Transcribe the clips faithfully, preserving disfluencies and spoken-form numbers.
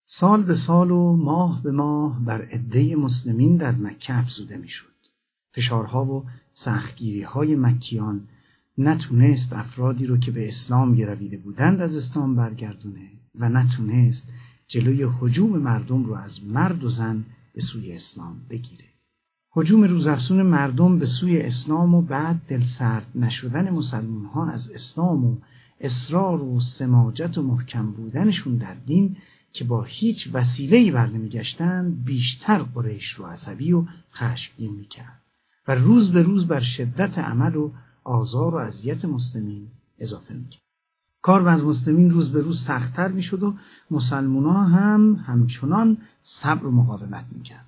سال به سال و ماه به ماه بر عده مسلمین در مکه افزوده میشد. فشارها و سختگیری‌های مکیان نتونست افرادی رو که به اسلام گرویده بودند از اسلام برگردونه و نتونست جلوی هجوم مردم رو از مرد و زن به سوی اسلام بگیره. هجوم روزافزون مردم به سوی اسلام و بعد دلسرد نشدن مسلمان‌ها از اسلام و اصرار و سماجت و محکم بودنشون در دین که با هیچ وسیله‌ای برنمیگشتند بیشتر قریش رو عصبی و خشمگین میکرد و روز به روز بر شدت عمل و آزار و اذیت مسلمین اضافه میکرد. کار از مسلمین روز به روز سخت‌تر میشد و مسلمان‌ها هم همچنان صبر و مقاومت میکردند.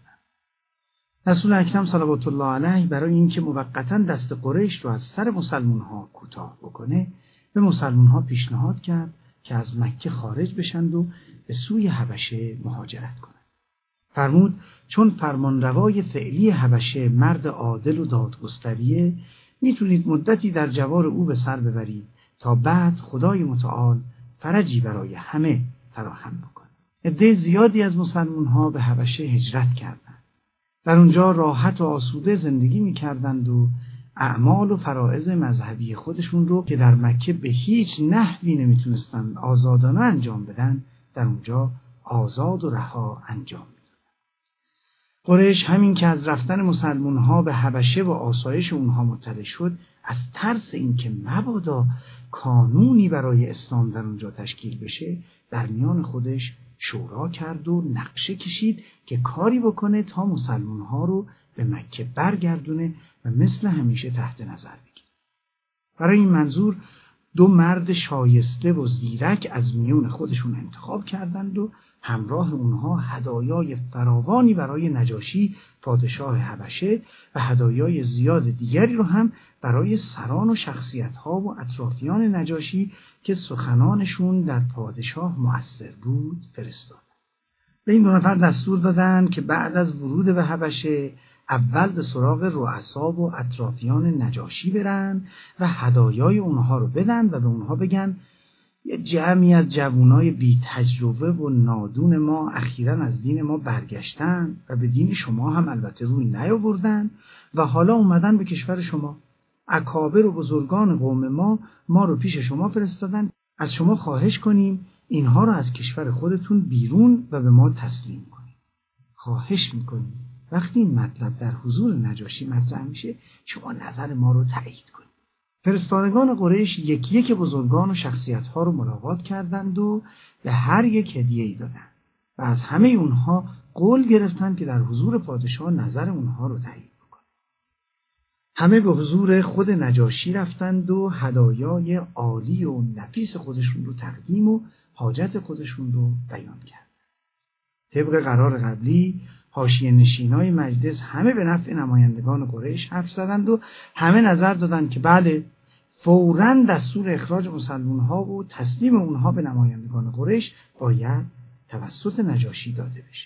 رسول اکرم صلوات الله علیه برای اینکه موقتاً دست قریش رو از سر مسلمان‌ها کوتاه بکنه به مسلمان‌ها پیشنهاد کرد که از مکه خارج بشند و به سوی حبشه مهاجرت کنند. فرمود چون فرمانروای فعلی حبشه مرد عادل و دادگستریه میتونید مدتی در جوار او به سر ببرید تا بعد خدای متعال فرجی برای همه فراهم بکنه. عده زیادی از مسلمان‌ها به حبشه هجرت کردند. در اونجا راحت و آسوده زندگی میکردند و اعمال و فرائض مذهبی خودشون رو که در مکه به هیچ نحوی نمیتونستند آزادانه انجام بدن در اونجا آزاد و رها انجام میدادن. قریش همین که از رفتن مسلمان‌ها به حبشه و آسایش اونها مطلع شد از ترس اینکه مبادا کانونی برای اسلام در اونجا تشکیل بشه در میان خودش شورا کرد و نقشه کشید که کاری بکنه تا مسلمان‌ها رو به مکه برگردونه و مثل همیشه تحت نظر بگیره. برای این منظور دو مرد شایسته و زیرک از میون خودشون انتخاب کردند و همراه اونها هدایای فراوانی برای نجاشی پادشاه حبشه و هدایای زیاد دیگری رو هم برای سران و شخصیت‌ها و اطرافیان نجاشی که سخنانشون در پادشاه مؤثر بود فرستادند. به این دو نفر دستور دادند که بعد از ورود به حبشه اول به سراغ رؤسا و اطرافیان نجاشی برن و هدایای اونها رو بدن و به اونها بگن یه جمعی از جوانای بی تجربه و نادون ما اخیراً از دین ما برگشتن و به دین شما هم البته روی نیاوردن و حالا اومدن به کشور شما. اکابر و بزرگان قوم ما ما رو پیش شما فرستادن از شما خواهش کنیم اینها رو از کشور خودتون بیرون و به ما تسلیم کنید. خواهش میکنیم وقتی این مطلب در حضور نجاشی مطرح میشه شما نظر ما رو تایید کنید. فرستادگان قریش یکی یک بزرگان و شخصیت‌ها رو ملاقات کردند و به هر یک هدیه‌ای دادند و از همه اونها قول گرفتند که در حضور پادشاه نظر اونها رو تایید بکنند. همه به حضور خود نجاشی رفتند و هدایای عالی و نفیس خودشون رو تقدیم و حاجت خودشون رو بیان کردند. طبق قرار قبلی حاشیه نشینای مجلس همه به نفع نمایندگان قریش حرف زدند و همه نظر دادند که بله فوراً دستور اخراج مسلمان‌ها و تسلیم اونها به نمایندگان قریش باید توسط نجاشی داده بشه.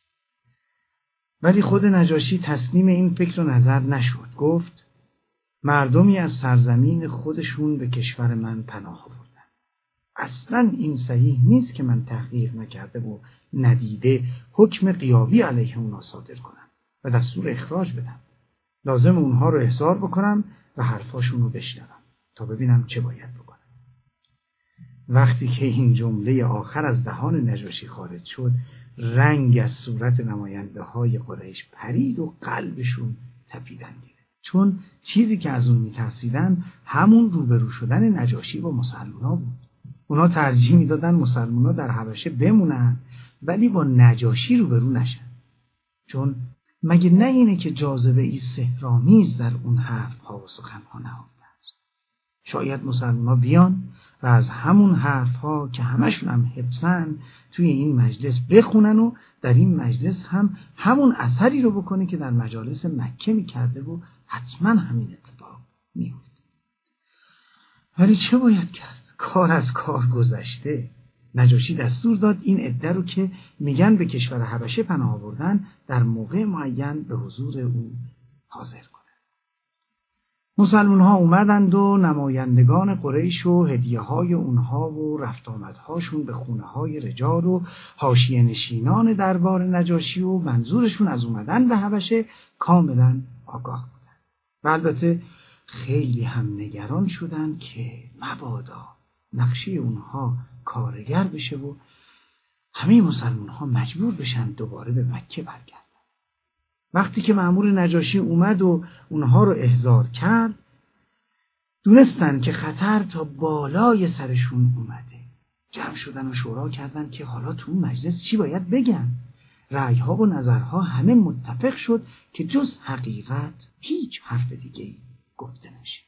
ولی خود نجاشی تسلیم این فکر و نظر نشد. گفت مردمی از سرزمین خودشون به کشور من پناه آوردن. اصلاً این صحیح نیست که من تحقیق نکرده و ندیده حکم غیابی علیه اونا صادر کنم و دستور اخراج بدم. لازم اونها رو احضار بکنم و حرفاشون رو بشنوم تا ببینم چه باید بکنم. وقتی که این جمله آخر از دهان نجاشی خارج شد رنگ از صورت نماینده های قریش پرید و قلبشون تپیدن گرفت. چون چیزی که از اون میترسیدن همون روبرو شدن نجاشی با مسلمان‌ها بود. اونا ترجیح میدادن مسلمان‌ها در حبشه بمونن ولی با نجاشی روبرو نشن. چون مگه نه اینه که جاذبه ای سحرآمیز در اون حرف‌ها و سخن‌ها نهفته است. شاید مسلمان‌ها بیان و از همون حرف‌ها که همشون هم حفظن توی این مجلس بخونن و در این مجلس هم همون اثری رو بکنه که در مجالس مکه می‌کرده و حتما همین اتفاق می‌افته. ولی چه باید کرد؟ کار از کار گذشته. نجاشی دستور داد این عده رو که میگن به کشور حبشه پناه آوردن در موقع معین به حضور او حاضر کنن. مسلمان ها اومدند و نمایندگان قریش و هدیه های اونها و رفت آمدهاشون به خونه های رجال و حاشیه نشینان دربار نجاشی و منظورشون از اومدن به حبشه کاملا آگاه بودن. و البته خیلی هم نگران شدن که مبادا نقشه اونها کارگر بشه و همه مسلمان ها مجبور بشن دوباره به مکه برگردن. وقتی که مأمور نجاشی اومد و اونها رو احضار کرد، دونستن که خطر تا بالای سرشون اومده. جمع شدن و شورا کردن که حالا تو مجلس چی باید بگن. رأی‌ها و نظرها همه متفق شد که جز حقیقت هیچ حرف دیگه‌ای گفته نشه.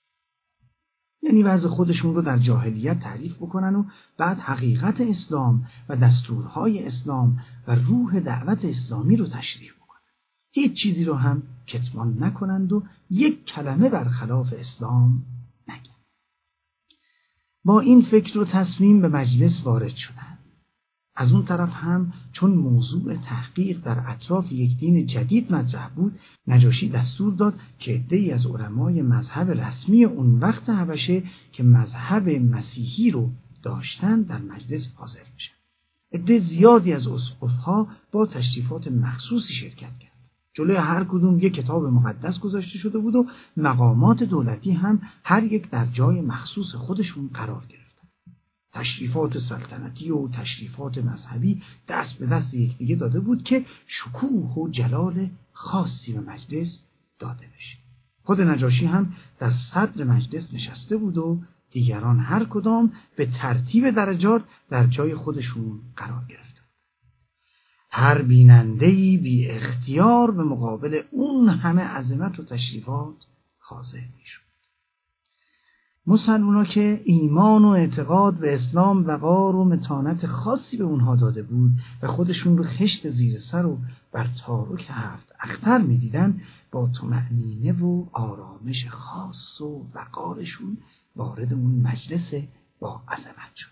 یعنی وضع خودشون رو در جاهلیت تعریف بکنن و بعد حقیقت اسلام و دستورهای اسلام و روح دعوت اسلامی رو تشریح بکنن. هیچ چیزی رو هم کتمان نکنند و یک کلمه برخلاف اسلام نگن. با این فکر و تصمیم به مجلس وارد شدند. از اون طرف هم چون موضوع تحقیق در اطراف یک دین جدید مطرح بود، نجاشی دستور داد که عده‌ای از علمای مذهب رسمی اون وقت حبشه که مذهب مسیحی رو داشتن در مجلس حاضر بشن. عده زیادی از اسقف‌ها با تشریفات مخصوصی شرکت کرد. جلوی هر کدوم یک کتاب مقدس گذاشته شده بود و مقامات دولتی هم هر یک در جای مخصوص خودشون قرار گرفتن. تشریفات سلطنتی و تشریفات مذهبی دست به دست یکدیگه داده بود که شکوه و جلال خاصی به مجلس داده بشه. خود نجاشی هم در صدر مجلس نشسته بود و دیگران هر کدام به ترتیب درجات در جای خودشون قرار گرفته. هر بیننده‌ای بی اختیار به مقابل اون همه عظمت و تشریفات خاضع میشد. مسلمان‌ها که ایمان و اعتقاد به اسلام وقار و متانت خاصی به اونها داده بود و خودشون رو خشت زیر سر و بر تارک هفت اختر می‌دیدن، با طمأنینه و آرامش خاص و وقارشون وارد اون مجلس با عظمت شدن.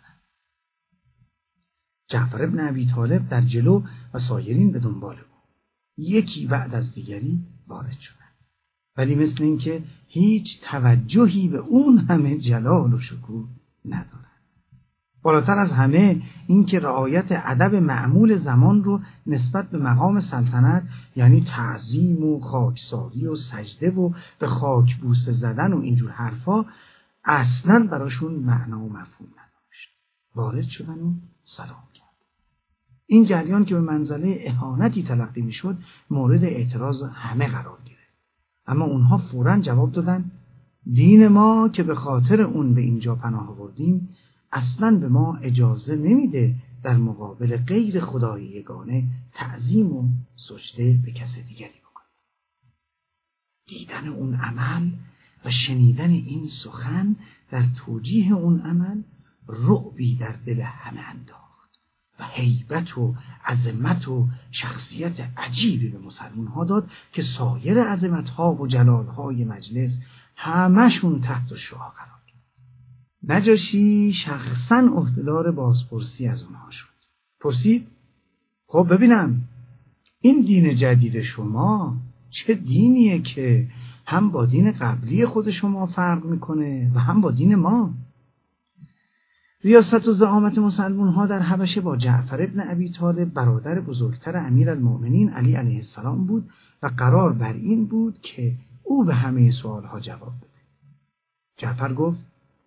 جعفر ابن ابی طالب در جلو و سایرین به دنبال بود. یکی بعد از دیگری وارد شدن. ولی مثل این که هیچ توجهی به اون همه جلال و شکوه ندارن. بالاتر از همه این که رعایت ادب معمول زمان رو نسبت به مقام سلطنت، یعنی تعظیم و خاکساری و سجده و به خاک بوسه زدن و اینجور حرفا، اصلاً براشون معنا و مفهوم نداشت. وارد شدن و سلام کرد. این جریان که به منزله اهانتی تلقی میشد مورد اعتراض همه قرار گرفت. اما اونها فوراً جواب دادن دین ما که به خاطر اون به اینجا پناه آوردیم اصلاً به ما اجازه نمیده در مقابل غیر خدای یگانه تعظیم و سجده به کس دیگری بکنیم. دیدن اون عمل و شنیدن این سخن در توجیه اون عمل رعبی در دل همه انداخت و هیبت و عظمت و شخصیت عجیبی به مسلمان ها داد که سایر عظمت ها و جلال های مجلس همشون تحت شعاع قرار گرفت. نجاشی شخصا عهدهدار بازپرسی از اونها شد. پرسید خب ببینم این دین جدید شما چه دینیه که هم با دین قبلی خود شما فرق میکنه و هم با دین ما؟ ریاست و زعامت مسلمان ها در حبشه با جعفر ابن ابی طالب برادر بزرگتر امیرالمؤمنین علی علیه السلام بود و قرار بر این بود که او به همه سوال ها جواب بده. جعفر گفت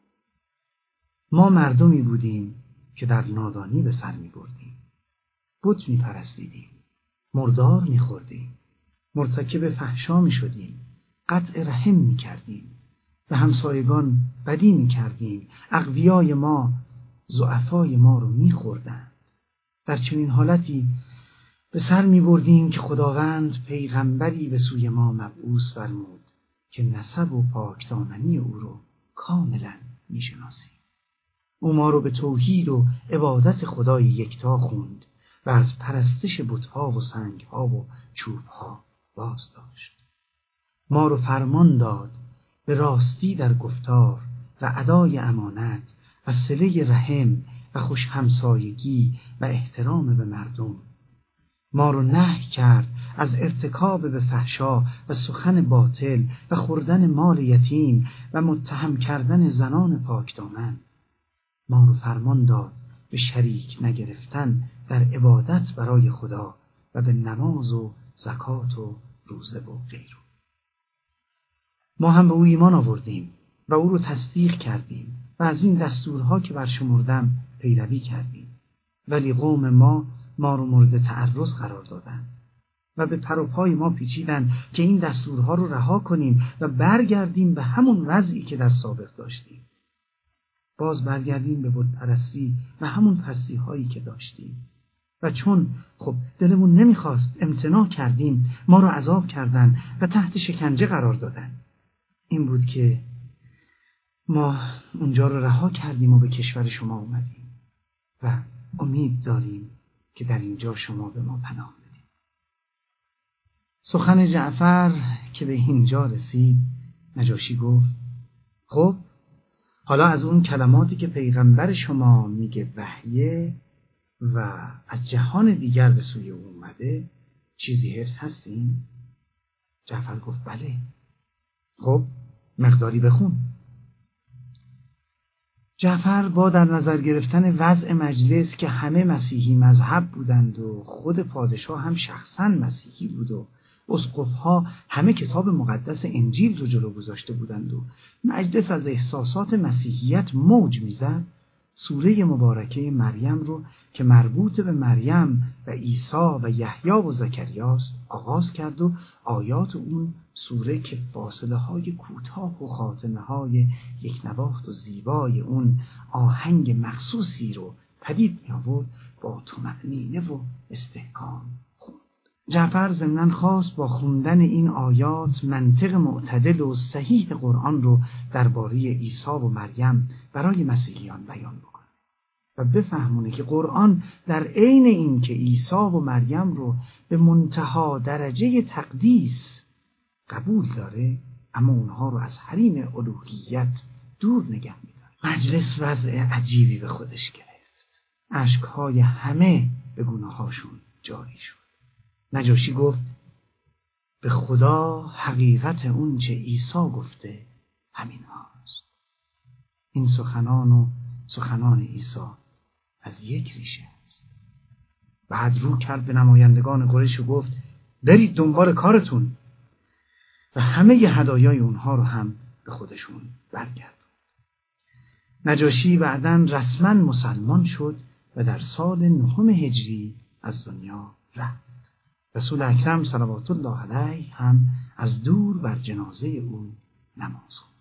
ما مردمی بودیم که در نادانی به سر می بردیم. بت می پرستیدیم. مردار می خوردیم. مرتکب فحشا می شدیم. قطع رحم می کردیم. به همسایگان بدی می کردیم. اقویای ما ضعفای ما رو می خوردن. در چنین حالتی به سر می بردیم که خداوند پیغمبری به سوی ما مبعوث فرمود که نسب و پاکدامنی او رو کاملا می شناسیم. او ما رو به توحید و عبادت خدای یکتا خوند و از پرستش بت‌ها و سنگ‌ها و چوب‌ها باز داشت. ما رو فرمان داد به راستی در گفتار و ادای امانت و صله رحم و خوش همسایگی و احترام به مردم ما رو نهی کرد از ارتکاب به فحشا و سخن باطل و خوردن مال یتیم و متهم کردن زنان پاکدامن. ما رو فرمان داد به شریک نگرفتن در عبادت برای خدا و به نماز و زکات و روزه و غیره. ما هم به او ایمان آوردیم و او رو تصدیق کردیم و از این دستورها که برشمردم پیروی کردیم. ولی قوم ما ما رو مورد تعرض قرار دادن و به پر و پای ما پیچیدن که این دستورها رو رها کنیم و برگردیم به همون وضعی که در سابق داشتیم. باز برگردیم به بت پرستی و همون پستی هایی که داشتیم. و چون خب دلمون نمیخواست امتناع کردیم، ما رو عذاب کردن و تحت شکنجه قرار دادن. این بود که ما اونجا رو رها کردیم و به کشور شما اومدیم و امید داریم که در اینجا شما به ما پناه بدید. سخن جعفر که به اینجا رسید، نجاشی گفت خب حالا از اون کلماتی که پیغمبر شما میگه وحیه و از جهان دیگر به سوی او اومده چیزی حفظ هستیم؟ جعفر گفت بله. خب مقداری بخون. جعفر با در نظر گرفتن وضع مجلس که همه مسیحی مذهب بودند و خود پادشاه هم شخصا مسیحی بود و اسقف‌ها همه کتاب مقدس انجیل رو جلو گذاشته بودند و مجلس از احساسات مسیحیت موج میزد، سوره مبارکه مریم رو که مربوط به مریم و عیسی و یحیی و زکریاست آغاز کرد و آیات اون سوره که فاصله های کوتاه و خاتمه های یک نواخت و زیبای اون آهنگ مخصوصی رو پدید می آورد با طمأنینه و استحکام خوند. جعفر ضمناً خواست با خوندن این آیات منطق معتدل و صحیح قرآن رو درباره عیسی و مریم برای مسیحیان بیان بکنه و بفهمونه که قرآن در عین این که عیسی و مریم رو به منتها درجه تقدیس قبول داره، اما اونها رو از حریم الوهیت دور نگه می‌داره. مجلس وضع عجیبی به خودش گرفت. اشک‌های همه به گونه‌هاشون جاری شد. نجاشی گفت به خدا حقیقت اون چه عیسی گفته همین هاست. این سخنان و سخنان عیسی از یک ریشه است. بعد رو کرد به نمایندگان قریش و گفت برید دنبال کارتون و همه ی هدایای اونها رو هم به خودشون برگردون. نجاشی بعداً رسما مسلمان شد و در سال نهم هجری از دنیا رفت. رسول اکرم صلوات الله علیه هم از دور بر جنازه او نماز خواند.